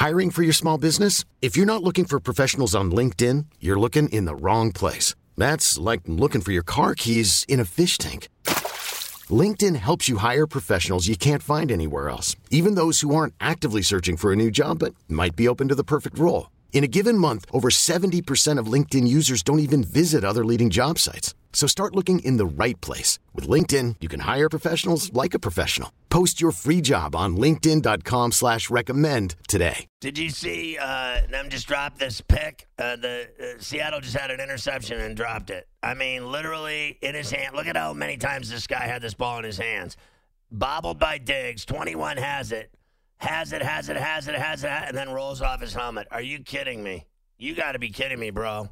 Hiring for your small business? If you're not looking for professionals on LinkedIn, you're looking in the wrong place. That's like looking for your car keys in a fish tank. LinkedIn helps you hire professionals you can't find anywhere else, even those who aren't actively searching for a new job but might be open to the perfect role. In a given month, over 70% of LinkedIn users don't even visit other leading job sites. So start looking in the right place. With LinkedIn, you can hire professionals like a professional. Post your free job on linkedin.com/recommend today. Did you see them just drop this pick? Seattle just had an interception and dropped it. I mean, literally in his hand. Look at how many times this guy had this ball in his hands. Bobbled by Diggs. 21 has it, and then rolls off his helmet. Are you kidding me? You got to be kidding me, bro.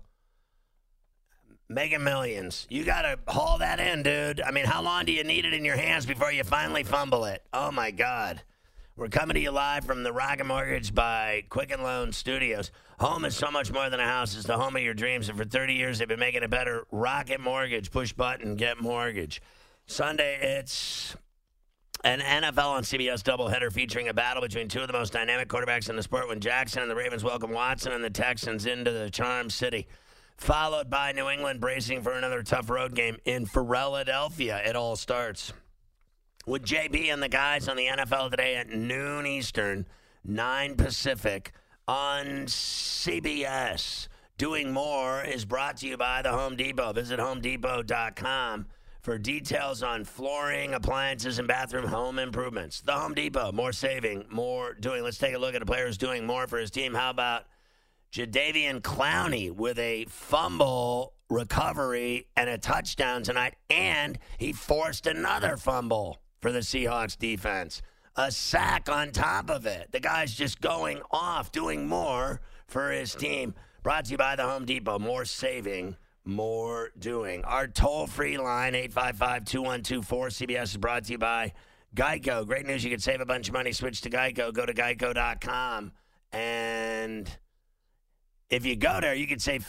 Mega Millions. You got to haul that in, dude. I mean, how long do you need it in your hands before you finally fumble it? Oh, my God. We're coming to you live from the Rocket Mortgage by Quicken Loan Studios. Home is so much more than a house. It's the home of your dreams, and for 30 years they've been making it better. Rocket Mortgage. Push button, get mortgage. Sunday, it's an NFL on CBS doubleheader featuring a battle between two of the most dynamic quarterbacks in the sport when Jackson and the Ravens welcome Watson and the Texans into the Charm City, followed by New England bracing for another tough road game in Philadelphia. It all starts with JB and the guys on the NFL Today at noon Eastern, 9 Pacific on CBS. Doing More is brought to you by the Home Depot. Visit HomeDepot.com for details on flooring, appliances, and bathroom home improvements. The Home Depot, more saving, more doing. Let's take a look at a player who's doing more for his team. How about Jadeveon Clowney with a fumble recovery and a touchdown tonight, and he forced another fumble for the Seahawks defense. A sack on top of it. The guy's just going off, doing more for his team. Brought to you by the Home Depot. More saving, more doing. Our toll-free line, 855-2124-CBS, is brought to you by Geico. Great news. You can save a bunch of money. Switch to Geico. Go to geico.com. And if you go there, you can save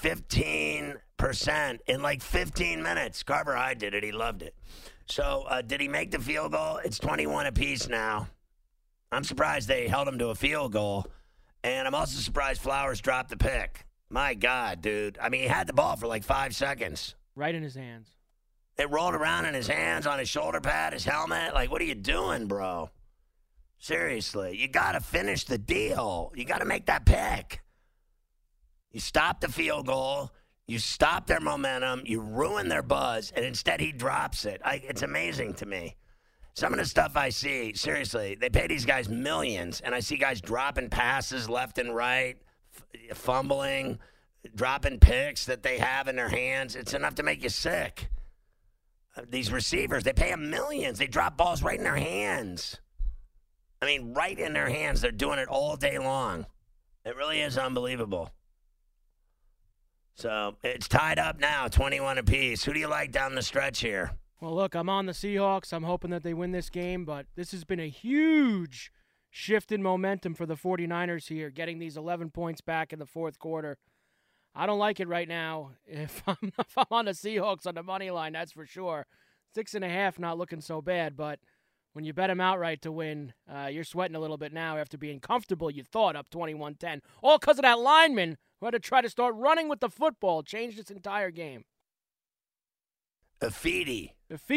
15% in like 15 minutes. Carver Hyde did it. He loved it. So did he make the field goal? It's 21 apiece now. I'm surprised they held him to a field goal. And I'm also surprised Flowers dropped the pick. My God, dude. I mean, he had the ball for like 5 seconds. Right in his hands. It rolled around in his hands, on his shoulder pad, his helmet. Like, what are you doing, bro? Seriously. You got to finish the deal. You got to make that pick. You stop the field goal. You stop their momentum. You ruin their buzz. And instead, he drops it. It's amazing to me. Some of the stuff I see, seriously, they pay these guys millions, and I see guys dropping passes left and right, fumbling, dropping picks that they have in their hands. It's enough to make you sick. These receivers, they pay them millions. They drop balls right in their hands. I mean, right in their hands. They're doing it all day long. It really is unbelievable. So it's tied up now, 21 apiece. Who do you like down the stretch here? Well, look, I'm on the Seahawks. I'm hoping that they win this game, but this has been a huge shift in momentum for the 49ers here, getting these 11 points back in the fourth quarter. I don't like it right now. If I'm on the Seahawks on the money line, that's for sure. 6.5 not looking so bad, but when you bet them outright to win, you're sweating a little bit now after being comfortable, you thought, up 21-10. All because of that lineman who had to try to start running with the football, changed its entire game. Afidi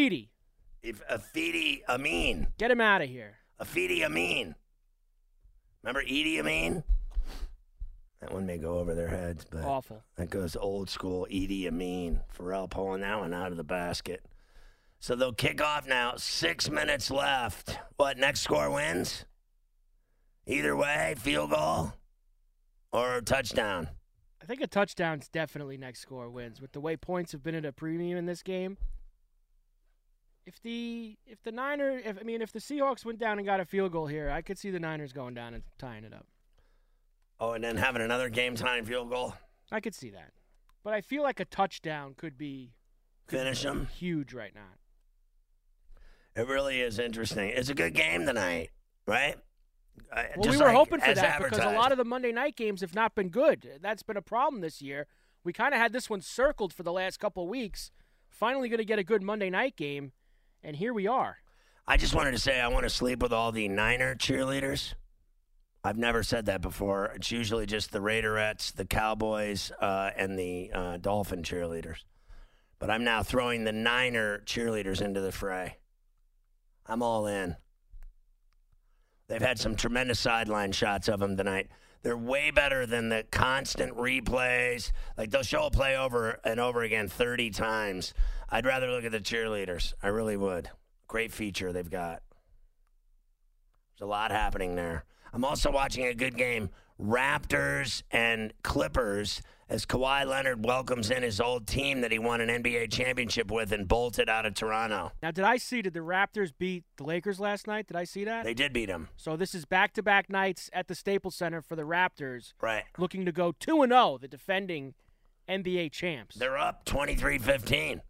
Amin. Get him out of here. Afidi Amin. Remember Idi Amin? That one may go over their heads, but awful. That goes old school Idi Amin. Pharrell pulling that one out of the basket. So they'll kick off now. 6 minutes left. What, next score wins? Either way, field goal or touchdown? I think a touchdown's definitely next score wins. With the way points have been at a premium in this game, if the Seahawks went down and got a field goal here, I could see the Niners going down and tying it up. Oh, and then having another game-time field goal? I could see that. But I feel like a touchdown could be finish them huge right now. It really is interesting. It's a good game tonight, right? Well, we were hoping for that because a lot of the Monday night games have not been good. That's been a problem this year. We kind of had this one circled for the last couple of weeks. Finally going to get a good Monday night game, and here we are. I just wanted to say I want to sleep with all the Niner cheerleaders. I've never said that before. It's usually just the Raiderettes, the Cowboys, and the Dolphin cheerleaders. But I'm now throwing the Niner cheerleaders into the fray. I'm all in. They've had some tremendous sideline shots of them tonight. They're way better than the constant replays. Like, they'll show a play over and over again 30 times. I'd rather look at the cheerleaders. I really would. Great feature they've got. There's a lot happening there. I'm also watching a good game, Raptors and Clippers, as Kawhi Leonard welcomes in his old team that he won an NBA championship with and bolted out of Toronto. Now, did the Raptors beat the Lakers last night? Did I see that? They did beat them. So this is back-to-back nights at the Staples Center for the Raptors. Right. Looking to go 2-0, the defending NBA champs. They're up 23-15.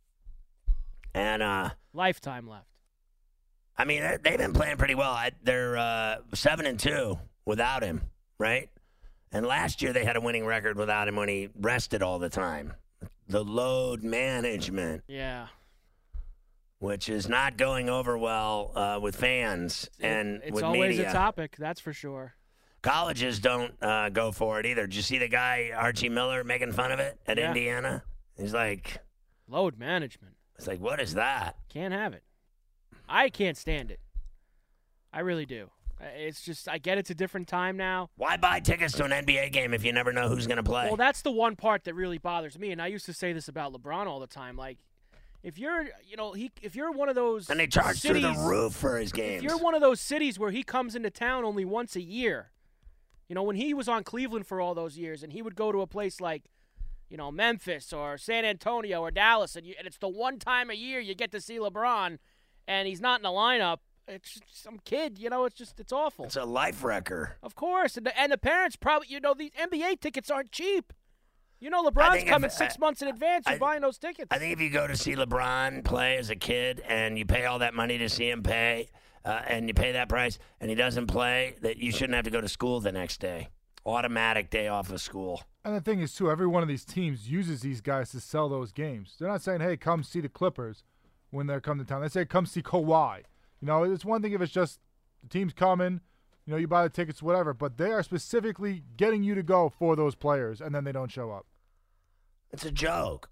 And lifetime left. I mean, they've been playing pretty well. They're 7-2 without him, right? And last year they had a winning record without him when he rested all the time. The load management. Yeah. Which is not going over well with fans and it's with always media. a topic, that's for sure. Colleges don't go for it either. Did you see the guy, Archie Miller, making fun of it at Indiana? He's like... Load management. It's like, what is that? Can't have it. I can't stand it. I really do. It's just, I get it's a different time now. Why buy tickets to an NBA game if you never know who's going to play? Well, that's the one part that really bothers me, and I used to say this about LeBron all the time. Like, if you're, if you're one of those and they charge cities, through the roof for his games. If you're one of those cities where he comes into town only once a year, when he was on Cleveland for all those years, and he would go to a place like, Memphis or San Antonio or Dallas, and it's the one time a year you get to see LeBron, and he's not in the lineup. It's just some kid, it's awful. It's a life wrecker. Of course, and the parents probably, these NBA tickets aren't cheap. LeBron's coming 6 months in advance. You're buying those tickets. I think if you go to see LeBron play as a kid and you pay all that money to see him play, and you pay that price, and he doesn't play, that you shouldn't have to go to school the next day. Automatic day off of school. And the thing is, too, every one of these teams uses these guys to sell those games. They're not saying, hey, come see the Clippers when they're coming to town. They say, come see Kawhi. It's one thing if it's just the team's coming, you buy the tickets, whatever, but they are specifically getting you to go for those players, and then they don't show up. It's a joke.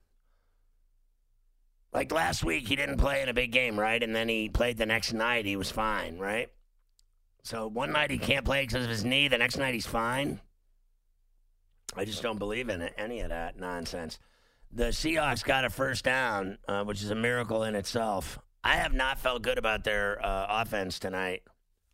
Like last week, he didn't play in a big game, right? And then he played the next night. He was fine, right? So one night he can't play because of his knee. The next night he's fine. I just don't believe in any of that nonsense. The Seahawks got a first down, which is a miracle in itself. I have not felt good about their offense tonight.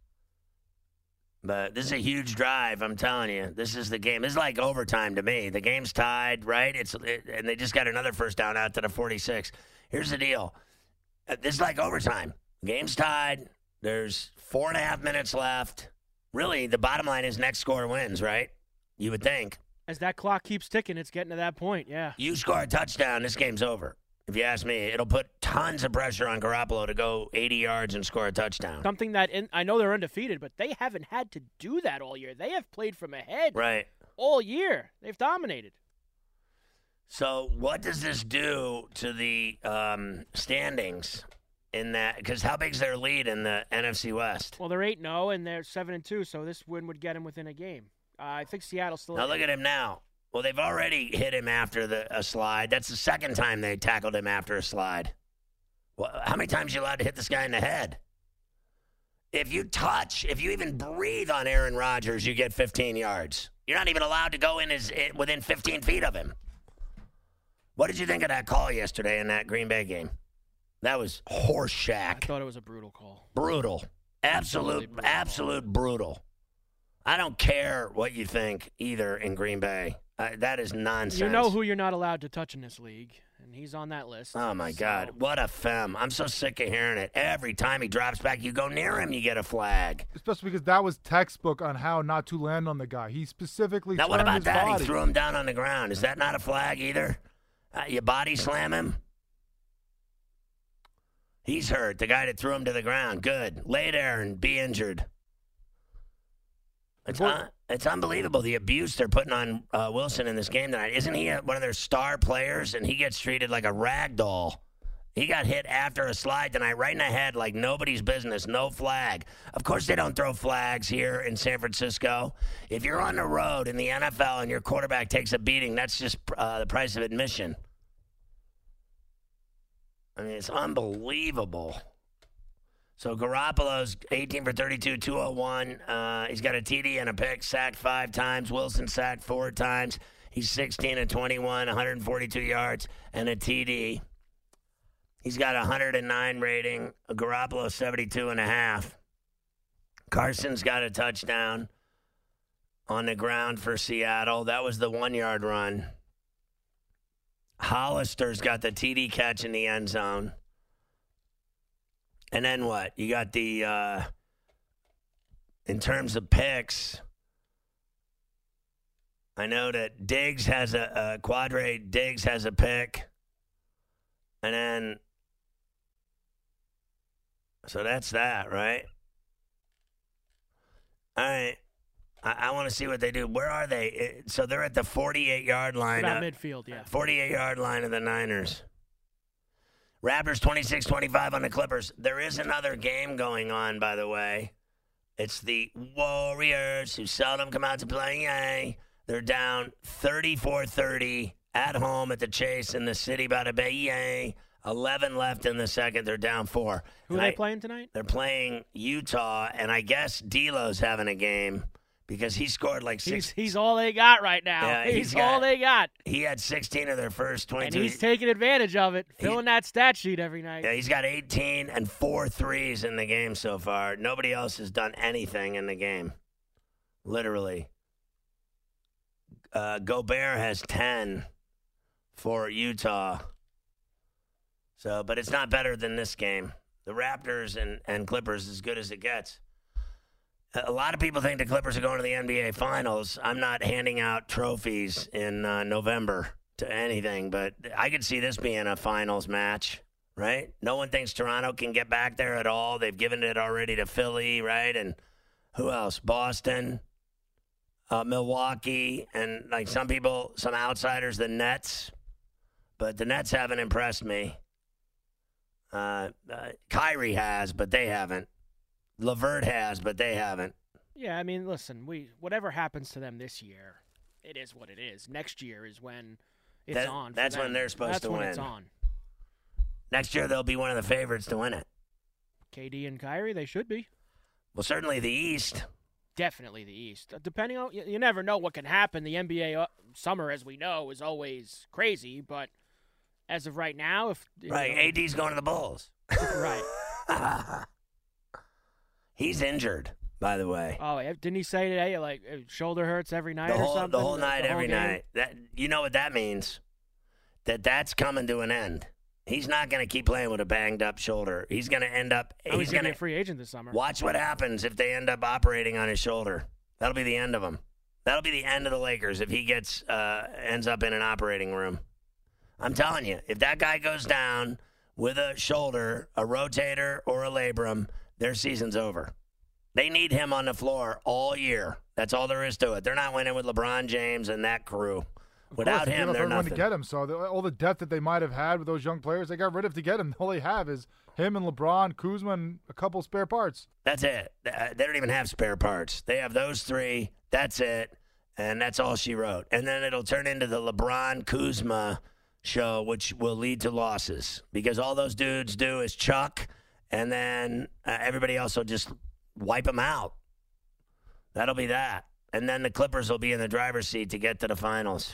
But this is a huge drive, I'm telling you. This is the game. This is like overtime to me. The game's tied, right? And they just got another first down out to the 46. Here's the deal. This is like overtime. Game's tied. There's 4.5 minutes left. Really, the bottom line is next score wins, right? You would think. As that clock keeps ticking, it's getting to that point, yeah. You score a touchdown, this game's over. If you ask me, it'll put tons of pressure on Garoppolo to go 80 yards and score a touchdown. Something that, I know they're undefeated, but they haven't had to do that all year. They have played from ahead all year. They've dominated. So what does this do to the standings in that? Because how big is their lead in the NFC West? Well, they're 8-0, and they're 7-2, so this win would get them within a game. I think Seattle's still. Now look at him now. Well, they've already hit him after a slide. That's the second time they tackled him after a slide. Well, how many times are you allowed to hit this guy in the head? If you even breathe on Aaron Rodgers, you get 15 yards. You're not even allowed to go within 15 feet of him. What did you think of that call yesterday in that Green Bay game? That was horseshack. I thought it was a brutal call. Brutal. Absolute brutal. I don't care what you think either in Green Bay. That is nonsense. You know who you're not allowed to touch in this league, and he's on that list. Oh, my God. What a femme. I'm so sick of hearing it. Every time he drops back, you go near him, you get a flag. Especially because that was textbook on how not to land on the guy. He specifically now, what turned about his that? body. He threw him down on the ground. Is that not a flag either? You body slam him? He's hurt. The guy that threw him to the ground. Good. Lay there and be injured. It's unbelievable, the abuse they're putting on Wilson in this game tonight. Isn't he one of their star players, and he gets treated like a rag doll He got hit after a slide tonight, right in the head, like nobody's business, no flag. Of course they don't throw flags here in San Francisco. If you're on the road in the NFL and your quarterback takes a beating, that's just the price of admission. I mean, it's unbelievable. So Garoppolo's 18 for 32, 201. He's got a TD and a pick, sacked 5 times. Wilson sacked 4 times. He's 16 and 21, 142 yards, and a TD. He's got a 109 rating. Garoppolo 72.5. Carson's got a touchdown on the ground for Seattle. That was the 1-yard run. Hollister's got the TD catch in the end zone. And then what? You got the, in terms of picks, I know that Diggs has Quadre Diggs has a pick. And then, so that's that, right? All right. I want to see what they do. Where are they? So they're at the 48-yard line. About midfield, yeah. 48-yard line of the Niners. Raptors 26-25 on the Clippers. There is another game going on, by the way. It's the Warriors, who seldom come out to play. They're down 34-30 at home at the Chase in the city by the Bay. 11 left in the second. They're down 4. Who are they playing tonight? They're playing Utah, and I guess D'Lo's having a game because he scored like 6. He's all they got right now. Yeah, he's all they got. He had 16 of their first 22. And he's taking advantage of it, filling that stat sheet every night. Yeah, he's got 18 and 4 threes in the game so far. Nobody else has done anything in the game, literally. Gobert has 10 for Utah. So, but it's not better than this game. The Raptors and Clippers as good as it gets. A lot of people think the Clippers are going to the NBA Finals. I'm not handing out trophies in November to anything, but I could see this being a Finals match, right? No one thinks Toronto can get back there at all. They've given it already to Philly, right? And who else? Boston, Milwaukee, and like some people, some outsiders, the Nets. But the Nets haven't impressed me. Kyrie has, but they haven't. LeVert has, but they haven't. Yeah, I mean, listen, whatever happens to them this year, it is what it is. Next year is when it's on. That's when they're supposed to win. That's when it's on. Next year they'll be one of the favorites to win it. KD and Kyrie, they should be. Well, certainly the East. Definitely the East. Depending on, you never know what can happen. The NBA summer, as we know, is always crazy, but as of right now, AD's going to the Bulls. Right. He's injured, by the way. Oh, didn't he say today, like, shoulder hurts every night or something? The whole night, every night. You know what that means? That's coming to an end. He's not going to keep playing with a banged-up shoulder. He's going to end up... He's going to be a free agent this summer. Watch what happens if they end up operating on his shoulder. That'll be the end of him. That'll be the end of the Lakers if he ends up in an operating room. I'm telling you, if that guy goes down with a shoulder, a rotator, or a labrum, their season's over. They need him on the floor all year. That's all there is to it. They're not winning with LeBron James and that crew. Without him, they're nothing. To get him, so all the depth that they might have had with those young players, they got rid of to get him. All they have is him and LeBron, Kuzma, and a couple spare parts. That's it. They don't even have spare parts. They have those 3. That's it, and that's all she wrote. And then it'll turn into the LeBron Kuzma show, which will lead to losses because all those dudes do is chuck, and then everybody else will just wipe them out. That'll be that. And then the Clippers will be in the driver's seat to get to the finals.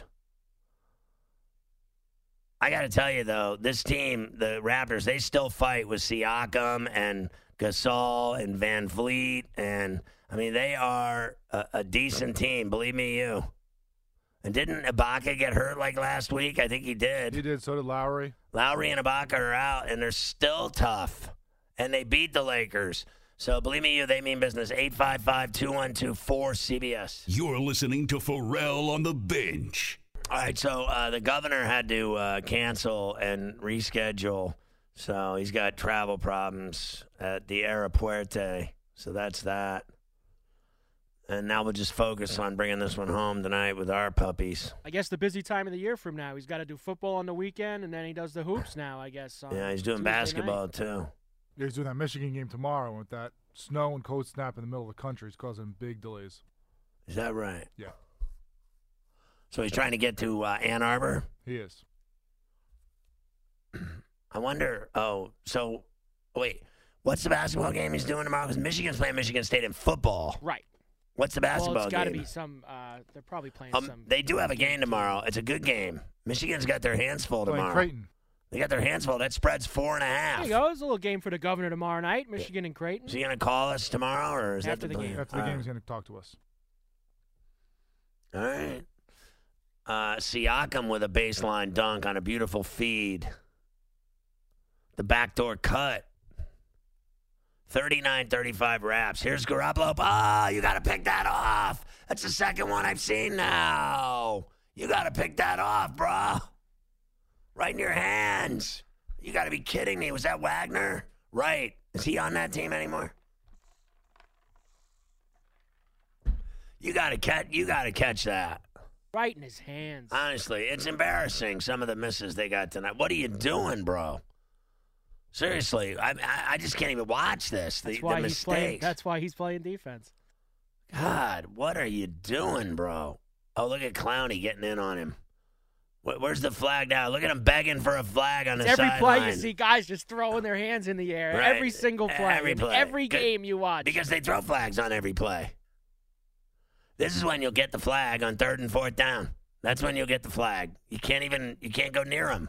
I got to tell you, though, this team, the Raptors, they still fight with Siakam and Gasol and Van Vliet. And, I mean, they are a decent team. Believe me, you. And didn't Ibaka get hurt like last week? I think he did. He did. So did Lowry. Lowry and Ibaka are out, and they're still tough. And they beat the Lakers. So believe me, you, they mean business. 855-212-4CBS. You're listening to Pharrell on the Bench. All right, so the governor had to cancel and reschedule. So he's got travel problems at the aeropuerto. So that's that. And now we'll just focus on bringing this one home tonight with our puppies. I guess the busy time of the year from now. He's got to do football on the weekend, and then he does the hoops now, I guess. Yeah, he's doing Tuesday basketball, night. too. Yeah, he's doing that Michigan game tomorrow with that snow and cold snap in the middle of the country. It's causing big delays. Is that right? Yeah. So he's trying to get to Ann Arbor? He is. I wonder, wait, what's the basketball game he's doing tomorrow? Because Michigan's playing Michigan State in football. Right. What's the basketball Well, it's got to game? be some. They're probably playing some. They do have a game tomorrow. It's a good game. Michigan's got their hands full Playing tomorrow. Creighton. They got their hands full. That spread's 4.5. There you go. There's a little game for the governor tomorrow night. Michigan and Creighton. Is he going to call us tomorrow, or is After that the plan? game. After the game, he's going to talk to us. All right. Siakam with a baseline dunk on a beautiful feed. The backdoor cut. 39-35 wraps. Here's Garoppolo. Oh, you got to pick that off. That's the second one I've seen now. You got to pick that off, bro. Right in your hands. You got to be kidding me. Was that Wagner? Right. Is he on that team anymore? You got to catch that. Right in his hands. Honestly, it's embarrassing, some of the misses they got tonight. What are you doing, bro? Seriously, I just can't even watch this. The mistakes. That's why he's playing defense. God, what are you doing, bro? Oh, look at Clowney getting in on him. Where's the flag now? Look at him begging for a flag on the Every sideline. play you see guys just throwing their hands in the air. Right. Every single play. Every play. Every game you watch. Because they throw flags on every play. This is when you'll get the flag on 3rd and 4th down. That's when you'll get the flag. You can't go near them.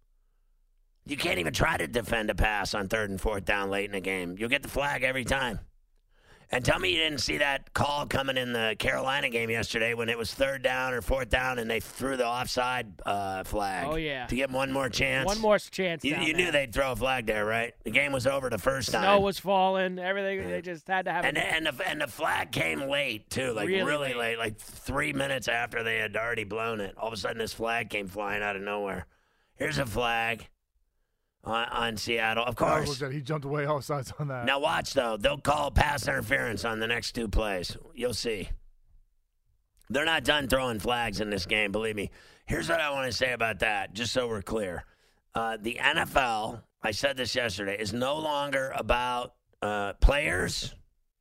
You can't even try to defend a pass on 3rd and 4th down late in the game. You'll get the flag every time. And tell me you didn't see that call coming in the Carolina game yesterday when it was 3rd down or 4th down and they threw the offside flag. Oh, yeah. To give them one more chance. One more chance. You down knew there. they'd throw a flag there, right? The game was over the first time. Snow was falling. Everything. They just had to have it. And the flag came late too, like really late, like 3 minutes after they had already blown it. All of a sudden, this flag came flying out of nowhere. Here's a flag on Seattle, of course. He jumped away all sides on that. Now watch though; they'll call pass interference on the next 2 plays. You'll see. They're not done throwing flags in this game, believe me. Here's what I want to say about that, just so we're clear: the NFL, I said this yesterday, is no longer about players,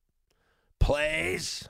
plays,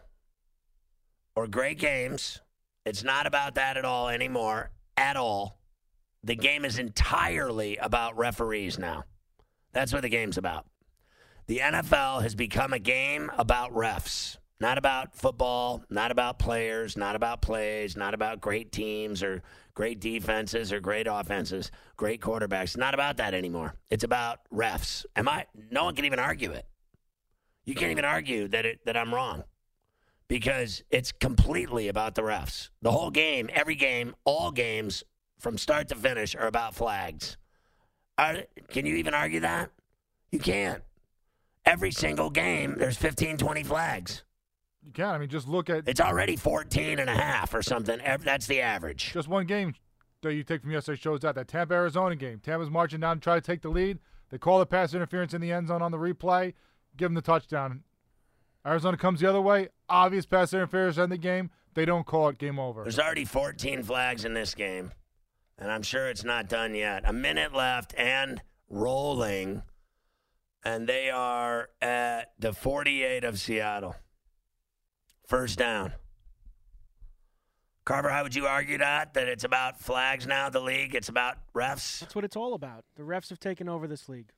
or great games. It's not about that at all anymore, at all. The game is entirely about referees now. That's what the game's about. The NFL has become a game about refs, not about football, not about players, not about plays, not about great teams or great defenses or great offenses, great quarterbacks. Not about that anymore. It's about refs. No one can even argue it. You can't even argue that I'm wrong because it's completely about the refs. The whole game, every game, all games from start to finish are about flags. Can you even argue that? You can't. Every single game, there's 15, 20 flags. You can. I mean, just look at. It's already 14 and a half or something. That's the average. Just one game that you take from yesterday shows that Tampa-Arizona game. Tampa's marching down to try to take the lead. They call the pass interference in the end zone on the replay, give them the touchdown. Arizona comes the other way. Obvious pass interference in the game. They don't call it. Game over. There's already 14 flags in this game, and I'm sure it's not done yet. A minute left and rolling, and they are at the 48 of Seattle. First down. Carver, how would you argue that it's about flags now, the league? It's about refs? That's what it's all about. The refs have taken over this league.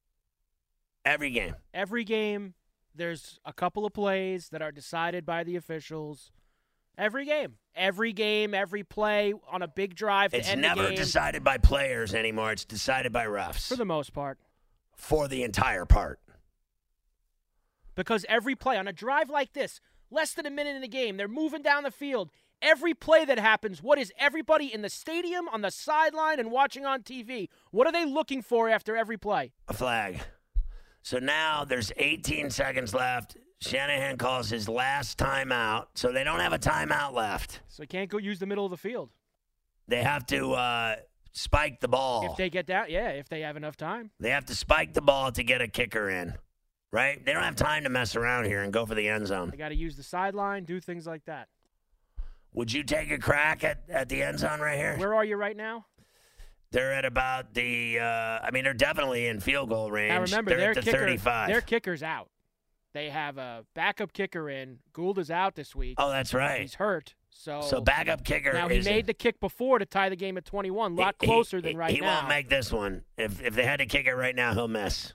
Every game. Every game, there's a couple of plays that are decided by the officials. Every game, every play on a big drive to It's end the game. never decided by players anymore. It's decided by refs. For the most part. For the entire part. Because every play on a drive like this, less than a minute in the game, they're moving down the field. Every play that happens, what is everybody in the stadium, on the sideline, and watching on TV? What are they looking for after every play? A flag. So now there's 18 seconds left. Shanahan calls his last timeout, so they don't have a timeout left. So they can't go use the middle of the field. They have to spike the ball. If they get that, if they have enough time. They have to spike the ball to get a kicker in. right? They don't have time to mess around here and go for the end zone. They got to use the sideline, do things like that. Would you take a crack at the end zone right here? Where are you right now? They're at about the they're definitely in field goal range. Now remember, they're at the 35. Their kicker's out. They have a backup kicker in. Gould is out this week. Oh, that's right. He's hurt. So backup kicker. Now he made the kick before to tie the game at 21. A lot closer than right now. He won't make this one. If they had to kick it right now, he'll miss.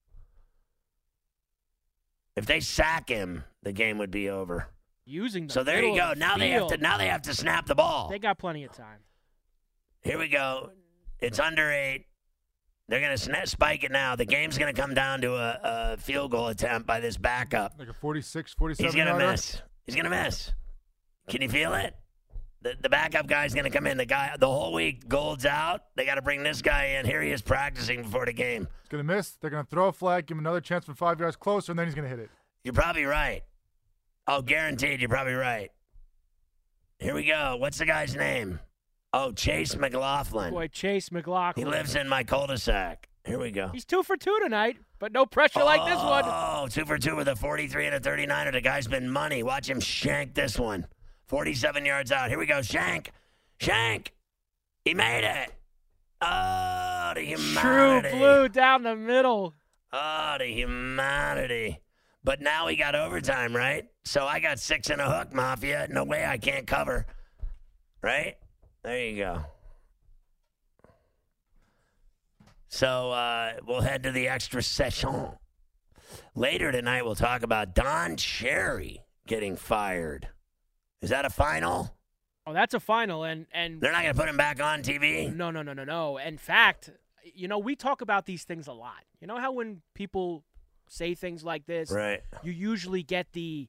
If they sack him, the game would be over. Using the so there you go. Now they have to snap the ball. They got plenty of time. Here we go. It's under 8. They're going to spike it now. The game's going to come down to a field goal attempt by this backup. Like a 46, 47 He's going to miss. He's going to miss. Can you feel it? The backup guy's going to come in. The whole week, Gould's out. They got to bring this guy in. Here he is practicing before the game. He's going to miss. They're going to throw a flag, give him another chance from 5 yards closer, and then he's going to hit it. You're probably right. Oh, guaranteed, you're probably right. Here we go. What's the guy's name? Oh, Chase McLaughlin. Boy, Chase McLaughlin. He lives in my cul-de-sac. Here we go. He's 2 for 2 tonight, but no pressure like this one. Oh, 2 for 2 with a 43 and a 39er. The guy's been money. Watch him shank this one. 47 yards out. Here we go. Shank. He made it. Oh, the humanity. True blue down the middle. Oh, the humanity. But now we got overtime, right? So I got 6 in a hook, Mafia. No way I can't cover. Right? There you go. So we'll head to the extra session. Later tonight, we'll talk about Don Cherry getting fired. Is that a final? Oh, that's a final, and they're not going to put him back on TV? No. In fact, we talk about these things a lot. You know how when people say things like this, right, you usually get the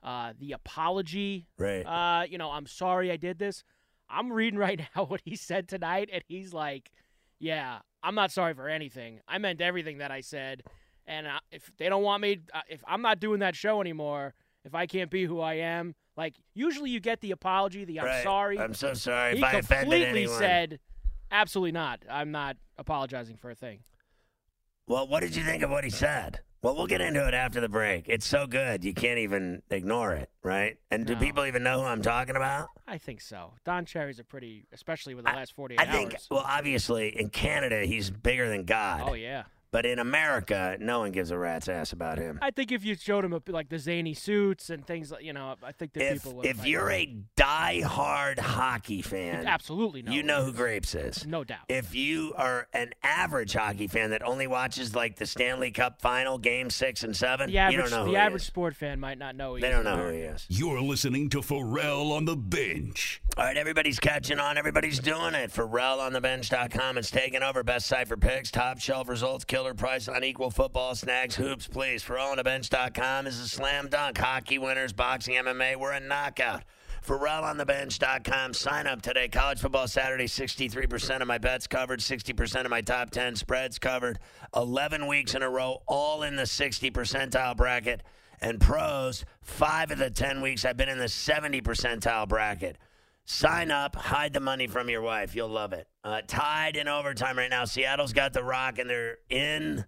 apology. Right. I'm sorry I did this. I'm reading right now what he said tonight, and he's like, yeah, I'm not sorry for anything. I meant everything that I said. And if they don't want me, if I'm not doing that show anymore, if I can't be who I am, like, usually you get the apology, the I'm sorry. I'm so sorry if I offended anyone. He completely said, absolutely not. I'm not apologizing for a thing. Well, what did you think of what he said? Well, we'll get into it after the break. It's so good, you can't even ignore it, right? And do people even know who I'm talking about? I think so. Don Cherry's especially with the last 48 hours. I think, well, obviously, in Canada, he's bigger than God. Oh, yeah. But in America, no one gives a rat's ass about him. I think if you showed him like the zany suits and things, I think that people would. If you're a die-hard hockey fan, absolutely you know who Grapes is. No doubt. If you are an average hockey fan that only watches like the Stanley Cup Final, Game 6 and 7, you don't know who the he average is. sport fan might not know. They don't know who he is. You're listening to Pharrell on the Bench. All right, everybody's catching on. Everybody's doing it. PharrellOnTheBench.com. It's taking over. Best site for picks, top shelf results, killer price on equal football, snags, hoops, please. PharrellOnTheBench.com is a slam dunk. Hockey, winners, boxing, MMA. We're a knockout. PharrellOnTheBench.com. Sign up today. College football Saturday, 63% of my bets covered, 60% of my top 10 spreads covered. 11 weeks in a row, all in the 60 percentile bracket. And pros, 5 of the 10 weeks I've been in the 70 percentile bracket. Sign up, hide the money from your wife. You'll love it. Tied in overtime right now. Seattle's got the rock, and they're in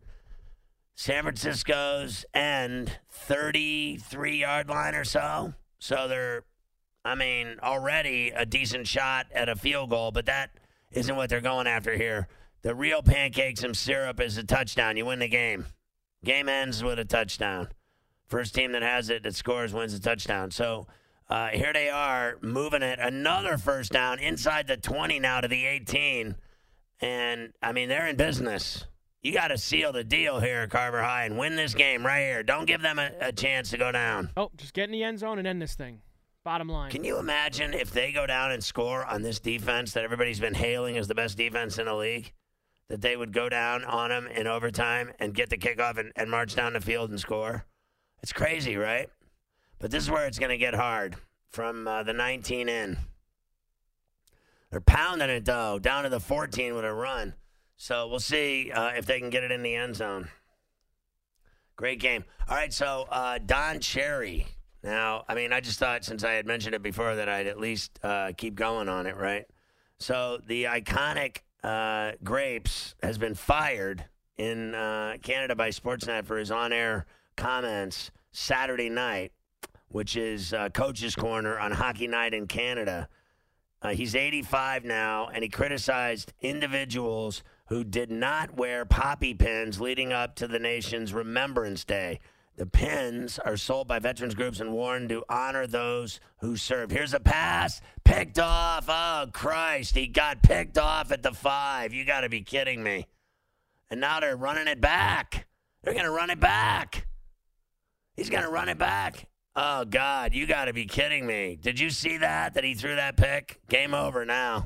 San Francisco's end, 33-yard line or so. So they're, already a decent shot at a field goal, but that isn't what they're going after here. The real pancakes and syrup is a touchdown. You win the game. Game ends with a touchdown. First team that has it that scores wins a touchdown. So here they are moving it. Another first down inside the 20 now to the 18. And, they're in business. You got to seal the deal here, Carver High, and win this game right here. Don't give them a chance to go down. Oh, just get in the end zone and end this thing. Bottom line. Can you imagine if they go down and score on this defense that everybody's been hailing as the best defense in the league? That they would go down on them in overtime and get the kickoff and march down the field and score? It's crazy, right? But this is where it's going to get hard from the 19 in. They're pounding it, though, down to the 14 with a run. So we'll see if they can get it in the end zone. Great game. All right, so Don Cherry. Now, I just thought since I had mentioned it before that I'd at least keep going on it, right? So the iconic Grapes has been fired in Canada by Sportsnet for his on-air comments Saturday night, which is Coach's Corner on Hockey Night in Canada. He's 85 now, and he criticized individuals who did not wear poppy pins leading up to the nation's Remembrance Day. The pins are sold by veterans groups and worn to honor those who served. Here's a pass. Picked off. Oh, Christ. He got picked off at the 5. You got to be kidding me. And now they're running it back. They're going to run it back. He's going to run it back. Oh, God, you got to be kidding me. Did you see that he threw that pick? Game over now.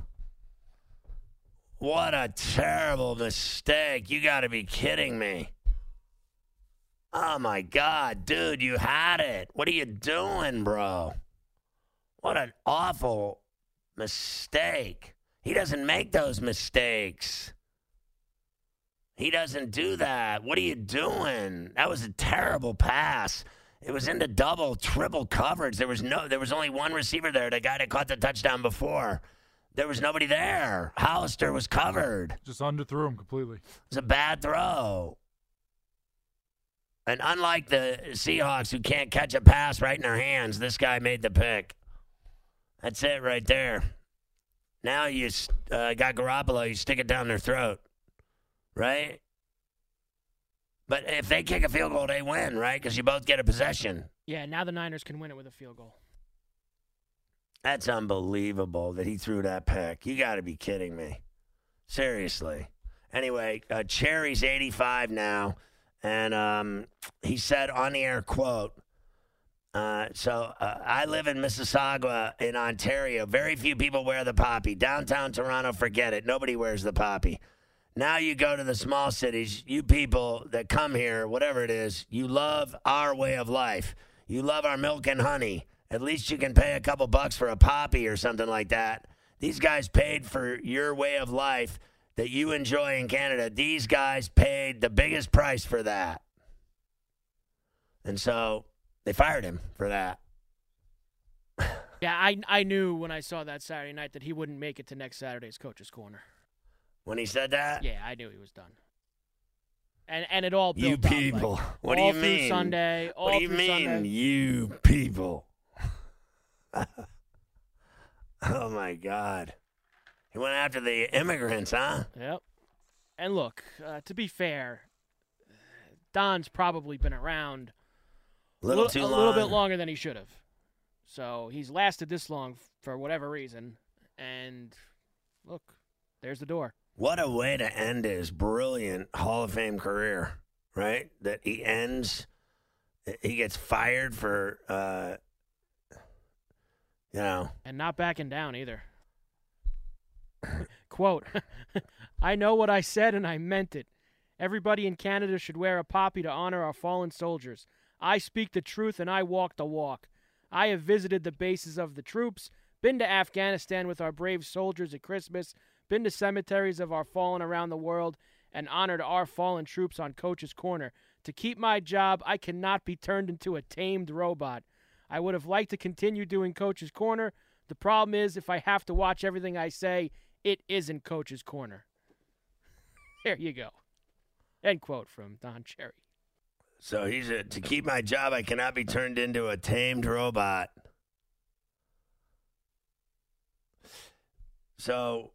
What a terrible mistake. You got to be kidding me. Oh, my God, dude, you had it. What are you doing, bro? What an awful mistake. He doesn't make those mistakes. He doesn't do that. What are you doing? That was a terrible pass. It was into double, triple coverage. There was only one receiver there, the guy that caught the touchdown before. There was nobody there. Hollister was covered. Just underthrew him completely. It was a bad throw. And unlike the Seahawks who can't catch a pass right in their hands, this guy made the pick. That's it right there. Now you got Garoppolo, you stick it down their throat, right? But if they kick a field goal, they win, right? Because you both get a possession. Yeah, now the Niners can win it with a field goal. That's unbelievable that he threw that pick. You got to be kidding me. Seriously. Anyway, Cherry's 85 now. And he said on the air, quote, I live in Mississauga in Ontario. Very few people wear the poppy. Downtown Toronto, forget it. Nobody wears the poppy. Now you go to the small cities, you people that come here, whatever it is, you love our way of life. You love our milk and honey. At least you can pay a couple bucks for a poppy or something like that. These guys paid for your way of life that you enjoy in Canada. These guys paid the biggest price for that. And so they fired him for that. Yeah, I knew when I saw that Saturday night that he wouldn't make it to next Saturday's Coach's Corner. When he said that? Yeah, I knew he was done. And it all built you up. people. Like, what do you mean? Sunday, what do you mean, Sunday. you people? Oh, my God. He went after the immigrants, huh? Yep. And look, to be fair, Don's probably been around a little too long. A little bit longer than he should have. So he's lasted this long for whatever reason. And look, there's the door. What a way to end his brilliant Hall of Fame career, right? That he gets fired for, And not backing down either. Quote, I know what I said and I meant it. Everybody in Canada should wear a poppy to honor our fallen soldiers. I speak the truth and I walk the walk. I have visited the bases of the troops, been to Afghanistan with our brave soldiers at Christmas, been to cemeteries of our fallen around the world, and honored our fallen troops on Coach's Corner. To keep my job, I cannot be turned into a tamed robot. I would have liked to continue doing Coach's Corner. The problem is, if I have to watch everything I say, it isn't Coach's Corner. There you go. End quote from Don Cherry. So to keep my job, I cannot be turned into a tamed robot. So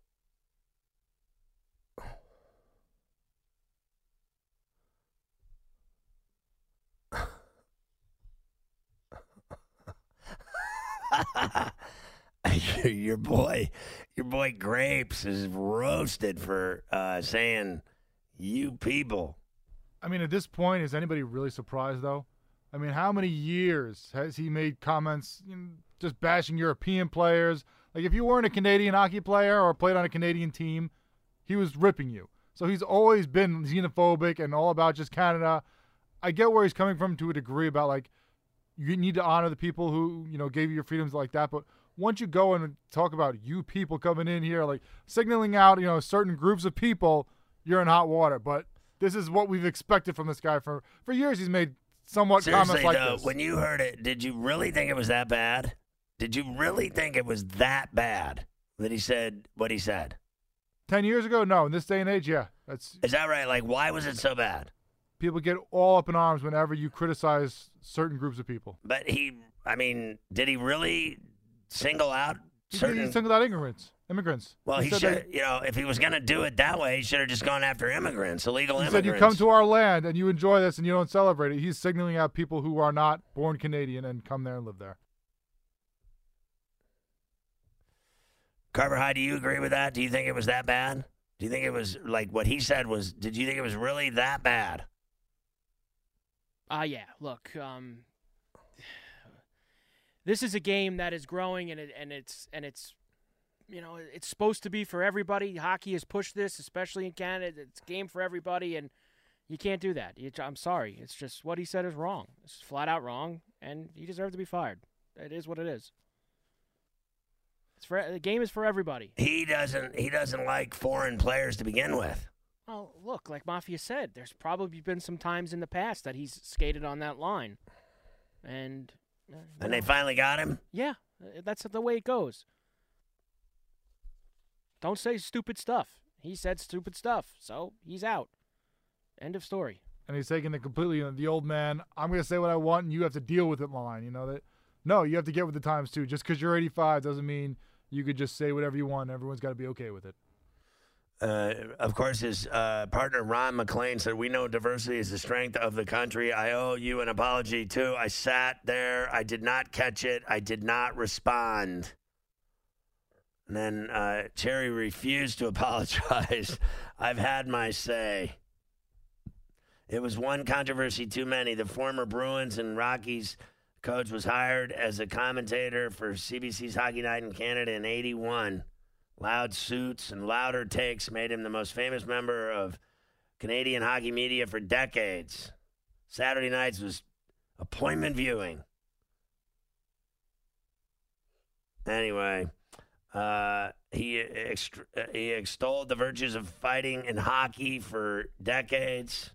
your boy Grapes is roasted for saying you people. I mean, at this point, is anybody really surprised, though? I mean, how many years has he made comments just bashing European players? Like, if you weren't a Canadian hockey player or played on a Canadian team, he was ripping you. So he's always been xenophobic and all about just Canada. I get where he's coming from to a degree about, like, you need to honor the people who, gave you your freedoms like that. But once you go and talk about you people coming in here, like, signaling out, certain groups of people, you're in hot water. But this is what we've expected from this guy for years. He's made somewhat comments like this. When you heard it, did you really think it was that bad? Did you really think it was that bad that he said what he said? 10 years ago? No. In this day and age, yeah. Is that right? Like, why was it so bad? people get all up in arms whenever you criticize certain groups of people. But did he really single out certain? He singled out immigrants. Well, he should. If he was going to do it that way, he should have just gone after immigrants, illegal immigrants. He said, you come to our land and you enjoy this and you don't celebrate it. He's signaling out people who are not born Canadian and come there and live there. Carver High, do you agree with that? Do you think it was that bad? Do you think it was like what he said was? Did you think it was really that bad? Yeah. Look, this is a game that is growing, and it's it's supposed to be for everybody. Hockey has pushed this, especially in Canada. It's a game for everybody, and you can't do that. I'm sorry. It's just what he said is wrong. It's flat out wrong, and he deserves to be fired. It is what it is. The game is for everybody. He doesn't like foreign players to begin with. Well, look, like Mafia said, there's probably been some times in the past that he's skated on that line, and they finally got him. Yeah, that's the way it goes. Don't say stupid stuff. He said stupid stuff, so he's out. End of story. And he's taking it completely the old man, I'm going to say what I want and you have to deal with it line. No, you have to get with the times too. Just because you're 85 doesn't mean you could just say whatever you want and everyone's got to be okay with it. Of course, his partner Ron McLean said, "We know diversity is the strength of the country. I owe you an apology, too. I sat there. I did not catch it. I did not respond." And then Cherry refused to apologize. "I've had my say. It was one controversy too many. The former Bruins and Rockies coach was hired as a commentator for CBC's Hockey Night in Canada in '81. Loud suits and louder takes made him the most famous member of Canadian hockey media for decades. Saturday nights was appointment viewing." Anyway, he extolled the virtues of fighting in hockey for decades.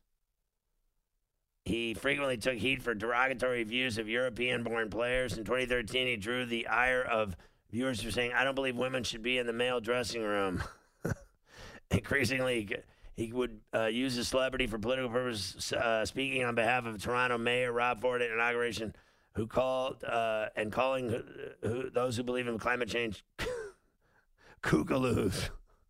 He frequently took heat for derogatory views of European-born players. In 2013, he drew the ire of viewers for saying, "I don't believe women should be in the male dressing room." Increasingly, he would use his celebrity for political purposes, speaking on behalf of Toronto Mayor Rob Ford at inauguration, who called calling those who believe in climate change kookaloos.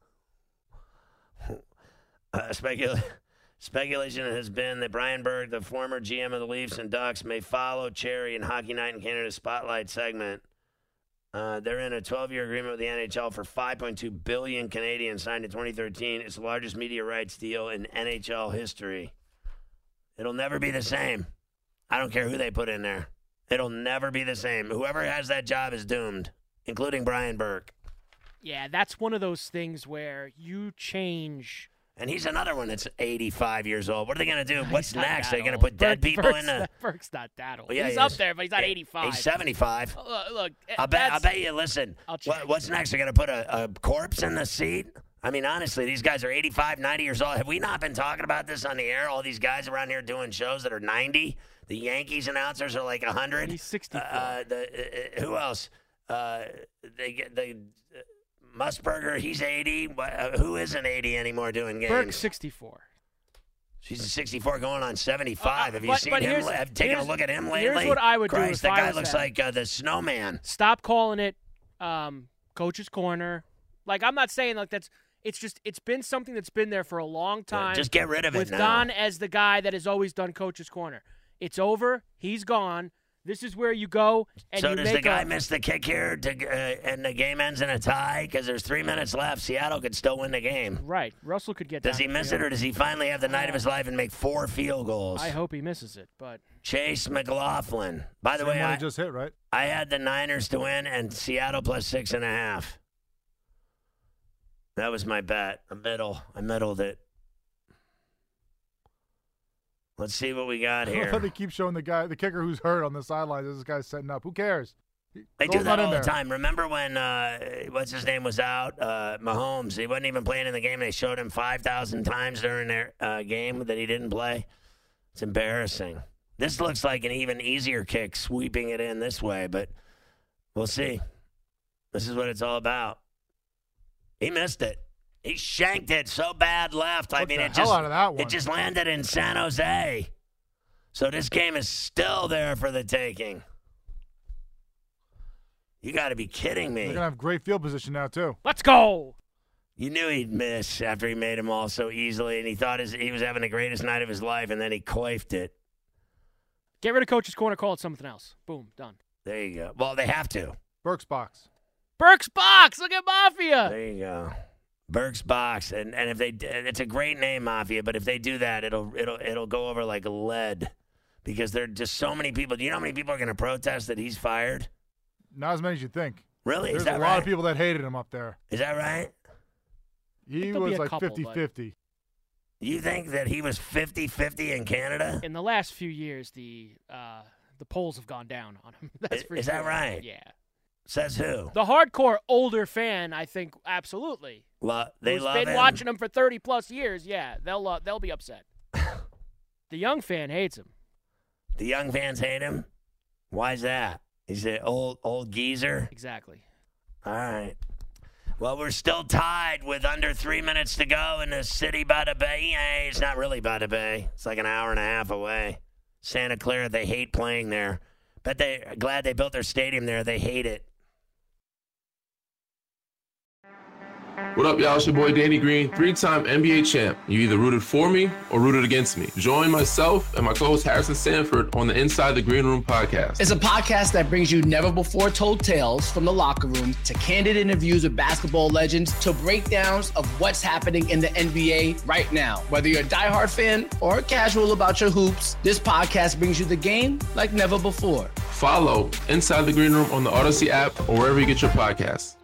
Speculation has been that Brian Burke, the former GM of the Leafs and Ducks, may follow Cherry in Hockey Night in Canada's Spotlight segment. They're in a 12-year agreement with the NHL for $5.2 billion Canadian, signed in 2013. It's the largest media rights deal in NHL history. It'll never be the same. I don't care who they put in there. It'll never be the same. Whoever has that job is doomed, including Brian Burke. Yeah, that's one of those things where you change. And he's another one that's 85 years old. What are they going to do? What's Not next? that Are they going to old. put dead people in the... Burke's not that old. Well, yeah, he's he up is. there, but he's not 85. He's 75. Look, I'll bet you, listen, what's next? They're going to put a corpse in the seat? I mean, honestly, these guys are 85, 90 years old. Have we not been talking about this on the air? All these guys around here doing shows that are 90? The Yankees announcers are like 100. He's 64. Who else? Musburger, he's 80. Who isn't 80 anymore doing games? Burke's 64. She's a 64 going on 75. Have you seen him? Have taken a look at him lately? Here's what I would do Christ, if that I guy was looks him. like the snowman. Stop calling it Coach's Corner. Like, I'm not saying like that's. It's been something that's been there for a long time. Just get rid of it with now. Don as the guy that has always done Coach's Corner. It's over. He's gone. This is where you go and so you does make the guy miss the kick here and the game ends in a tie? Because there's 3 minutes left. Seattle could still win the game. Right. Russell could get Does he miss it, or does he finally have the night of his life and make 4 field goals? I hope he misses it, but Chase McLaughlin. By the way, I just hit, right? I had the Niners to win and Seattle plus 6.5. That was my bet. I middled it. Let's see what we got here. They keep showing the kicker who's hurt on the sidelines. This guy's setting up. Who cares? They do that all the time. Remember when what's his name was out? Mahomes. He wasn't even playing in the game. They showed him 5,000 times during their game that he didn't play. It's embarrassing. This looks like an even easier kick, sweeping it in this way, but we'll see. This is what it's all about. He missed it. He shanked it so bad left. Took the hell out of that one. It just landed in San Jose. So this game is still there for the taking. You got to be kidding me. They're going to have great field position now, too. Let's go. You knew he'd miss after he made them all so easily, and he thought he was having the greatest night of his life, and then he coifed it. Get rid of Coach's Corner, call it something else. Boom, done. There you go. Well, they have to. Burke's Box. Burke's Box. Look at Mafia. There you go. Burke's Box, and if it's a great name, Mafia. But if they do that, it'll go over like lead, because there are just so many people. Do you know how many people are going to protest that he's fired? Not as many as you think. Really? There's a lot of people that hated him up there. Is that right? He was like 50-50. You think that he was 50-50 in Canada? In the last few years, the polls have gone down on him. Is that right? Yeah. Says who? The hardcore older fan, I think, absolutely. They love him. Been watching him for 30-plus years, yeah, they'll be upset. The young fan hates him. The young fans hate him? Why is that? He's an old geezer? Exactly. All right. Well, we're still tied with under 3 minutes to go in the city by the bay. Hey, it's not really by the bay. It's like an hour and a half away. Santa Clara, they hate playing there. Bet they're glad they built their stadium there. They hate it. What up, y'all? It's your boy Danny Green, 3-time NBA champ. You either rooted for me or rooted against me. Join myself and my co-host Harrison Sanford on the Inside the Green Room podcast. It's a podcast that brings you never-before-told tales from the locker room to candid interviews with basketball legends to breakdowns of what's happening in the NBA right now. Whether you're a diehard fan or casual about your hoops, this podcast brings you the game like never before. Follow Inside the Green Room on the Odyssey app or wherever you get your podcasts.